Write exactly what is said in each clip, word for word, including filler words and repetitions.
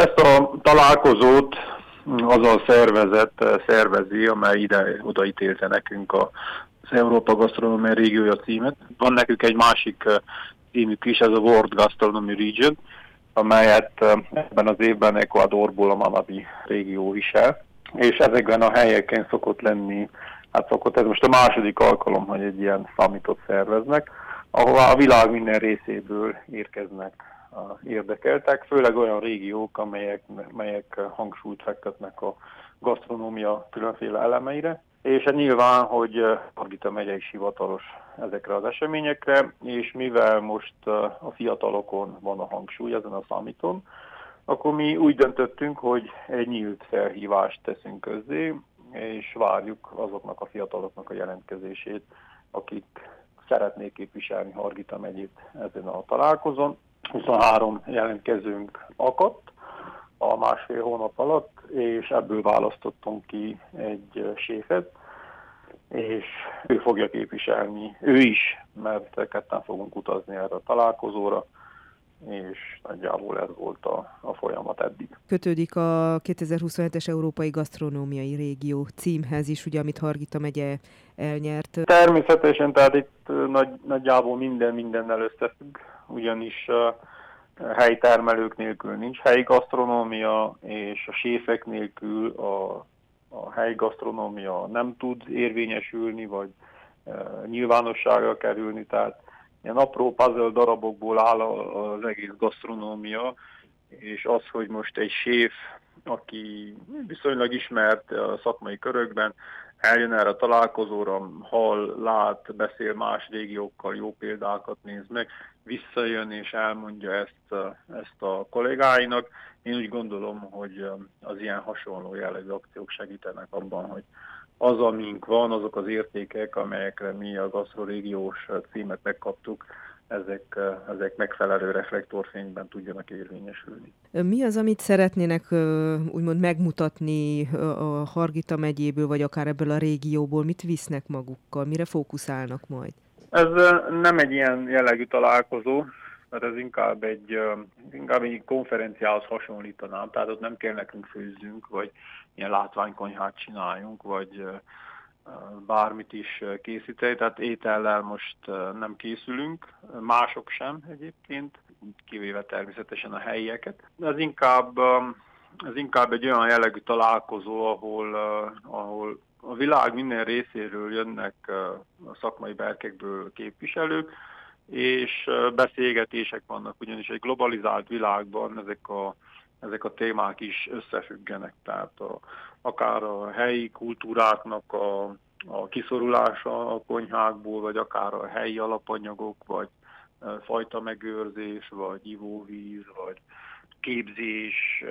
Ezt a találkozót az a szervezet szervezi, amely ide odaítélte nekünk az Európa Gasztronómiai Régiója címet. Van nekünk egy másik címük is, ez a World Gastronomy Region, amelyet ebben az évben Ecuadorból a Manabi régió visel, és ezekben a helyeken szokott lenni, hát szokott, ez most a második alkalom, hogy egy ilyen summitot szerveznek, ahová a világ minden részéből érkeznek az érdekeltek, főleg olyan régiók, amelyek, amelyek hangsúlyt fektetnek a gasztronómia különféle elemeire, és nyilván, hogy Margita megye is hivatalos ezekre az eseményekre, és mivel most a fiatalokon van a hangsúly ezen a summiton, akkor mi úgy döntöttünk, hogy egy nyílt felhívást teszünk közzé, és várjuk azoknak a fiataloknak a jelentkezését, akik szeretnék képviselni Margita megyét ezen a találkozón. huszonhárom jelentkezőnk akadt a másfél hónap alatt, és ebből választottunk ki egy séfet, és ő fogja képviselni, ő is, mert ketten fogunk utazni erre a találkozóra, és nagyjából ez volt a, a folyamat eddig. Kötődik a kétezer-huszonhetes Európai Gasztronómiai Régió címhez is, ugye, amit Margita megye elnyert. Természetesen, tehát itt nagy, nagyjából minden mindennel összefügg, ugyanis uh, helyi termelők nélkül nincs helyi gasztronómia, és a séfek nélkül a, a helyi gasztronómia nem tud érvényesülni, vagy uh, nyilvánosságra kerülni, tehát ilyen apró puzzle darabokból áll az egész gasztronómia, és az, hogy most egy séf, aki viszonylag ismert a szakmai körökben, eljön erre a találkozóra, hall, lát, beszél más régiókkal, jó példákat néz meg, visszajön és elmondja ezt, ezt a kollégáinak. Én úgy gondolom, hogy az ilyen hasonló jellegű akciók segítenek abban, hogy az, amink van, azok az értékek, amelyekre mi a gasztrorégiós címet megkaptuk, ezek, ezek megfelelő reflektorfényben tudjanak érvényesülni. Mi az, amit szeretnének úgymond megmutatni a Margita megyéből, vagy akár ebből a régióból? Mit visznek magukkal? Mire fókuszálnak majd? Ez nem egy ilyen jellegű találkozó, mert ez inkább egy, inkább egy konferenciához hasonlítanám, tehát ott nem kell nekünk főzzünk, vagy ilyen látványkonyhát csináljunk, vagy bármit is készíteni, tehát étellel most nem készülünk, mások sem egyébként, kivéve természetesen a helyieket. Ez inkább, ez inkább egy olyan jellegű találkozó, ahol, ahol a világ minden részéről jönnek a szakmai berkekből képviselők, és beszélgetések vannak, ugyanis egy globalizált világban ezek a, ezek a témák is összefüggenek, tehát a, akár a helyi kultúráknak a, a kiszorulása a konyhákból, vagy akár a helyi alapanyagok, vagy fajta megőrzés, vagy ivóvíz, vagy képzés,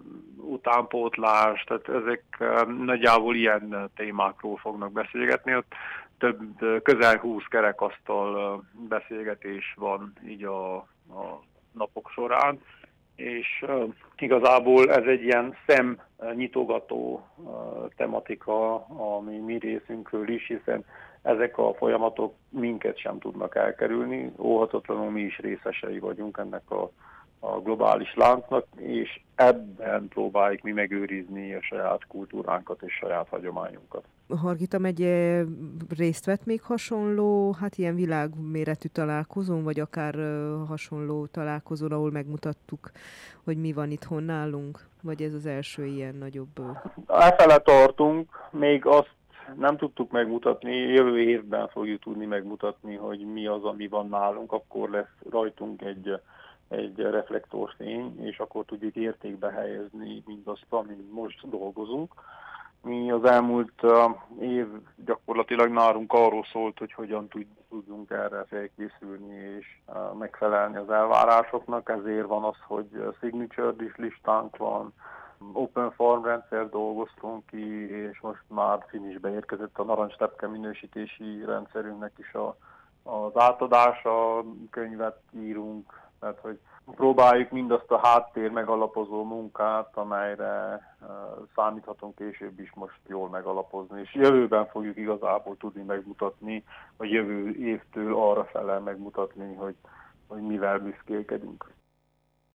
utánpótlás, tehát ezek nagyjából ilyen témákról fognak beszélgetni. Ott több, közel húsz kerekasztal beszélgetés van így a, a napok során, és uh, igazából ez egy ilyen szemnyitogató uh, tematika, ami mi részünkről is, hiszen ezek a folyamatok minket sem tudnak elkerülni, óhatatlanul mi is részesei vagyunk ennek a, a globális láncnak, és ebben próbáljuk mi megőrizni a saját kultúránkat és saját hagyományunkat. Margita megye részt vett még hasonló, hát ilyen világméretű találkozón, vagy akár uh, hasonló találkozón, ahol megmutattuk, hogy mi van itthon nálunk? Vagy ez az első ilyen nagyobb? Efele tartunk, még azt nem tudtuk megmutatni, jövő évben fogjuk tudni megmutatni, hogy mi az, ami van nálunk, akkor lesz rajtunk egy, egy reflektorfény, és akkor tudjuk értékbe helyezni mindazt, amin most dolgozunk. Mi az elmúlt uh, év gyakorlatilag nálunk arról szólt, hogy hogyan tud, tudjunk erre felkészülni és uh, megfelelni az elvárásoknak, ezért van az, hogy signature dish listánk van, open farm rendszer dolgoztunk ki, és most már finishbe érkezett a narancstepke minősítési rendszerünknek is a, az átadása, könyvet írunk, tehát hogy próbáljuk mindazt a háttér megalapozó munkát, amelyre uh, számíthatunk később is most jól megalapozni, és jövőben fogjuk igazából tudni megmutatni, a jövő évtől arra felel megmutatni, hogy, hogy mivel büszkélkedünk.